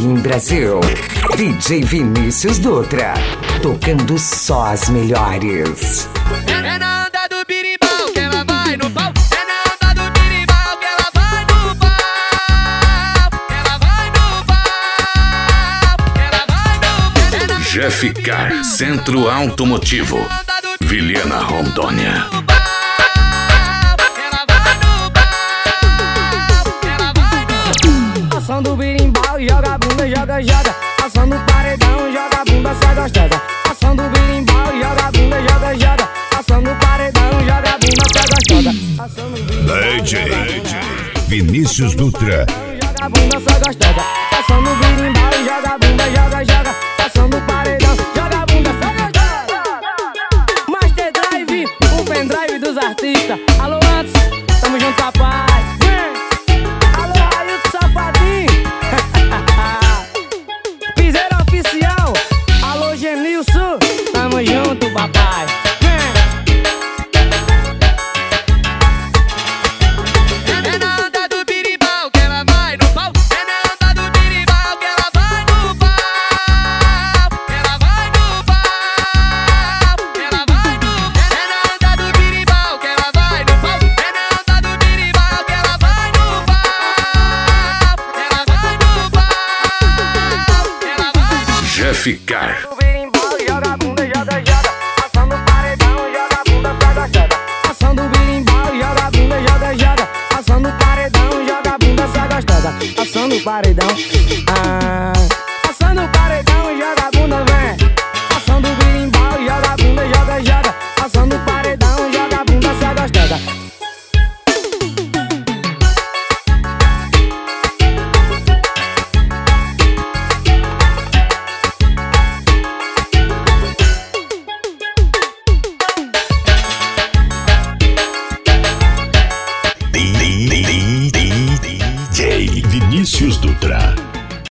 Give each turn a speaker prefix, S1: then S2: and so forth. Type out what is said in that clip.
S1: em Brasil. DJ Vinícius Dutra, tocando só as melhores.
S2: É na onda do birimbau que ela vai no pau. É na onda do birimbau que ela vai no pau. Ela vai no pau. Ela vai no pau.
S3: Jeff Car, Centro Automotivo, Vilhena, Rondônia.
S4: Passando o birimbau, joga a bunda, joga, joga. Passando o paredão, joga a bunda, sai gostosa. Passando o birimbau, joga a bunda, joga, joga. Passando o paredão, joga a bunda, sai gostosa. Passando o birimbau,
S3: DJ Vinícius Dutra.
S4: joga a bunda, sai gostosa. Passando o birimbau, joga a bunda, joga, joga. Passando o paredão, joga a bunda, sai gostosa. Master Drive, o pendrive dos artistas. Alô, antes, tamo junto, papai. Tamo junto, papai.
S2: É na onda do birimbau que ela vai no pau. É na onda do birimbau que ela vai no pau. Ela vai no pau. Ela vai no pau. É na onda do birimbau que ela vai no pau. É na onda do birimbau que ela vai no pau. Ela vai no pau. Ela vai no pau.
S3: Jeff Car.
S4: Joga a bunda, joga, joga. Passando o paredão, joga a bunda, sai gostosa. Passando o birimbau, joga a bunda, joga, joga. Passando o paredão, joga a bunda, sai gostosa. Passando o paredão, passando o paredão, joga a bunda, vem. Passando o birimbau, joga a bunda, joga, joga. Passando o paredão, joga a bunda, sai gostosa.
S3: DJ Vinícius Dutra.